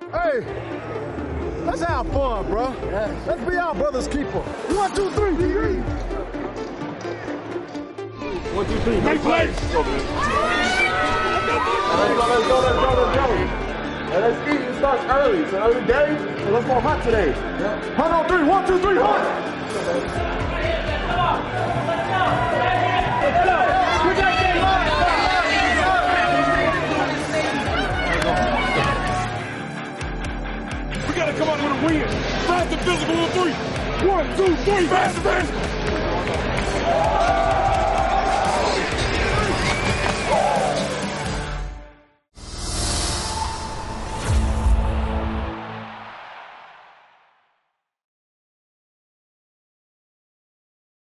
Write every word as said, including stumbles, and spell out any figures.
Hey, let's have fun, bro. Yeah. Let's be our brother's keeper. One, two, three, D D. One, two, three, make plays. Let's go, let's go, let's go, let's go. And let's eat. It starts early. It's an early day, so let's go hunt today. Yeah. Hunt on three. One, two, three, hunt. Let's go. We got game. We got to come out with a win. Fast and physical on three. One, two, three. Fast and physical.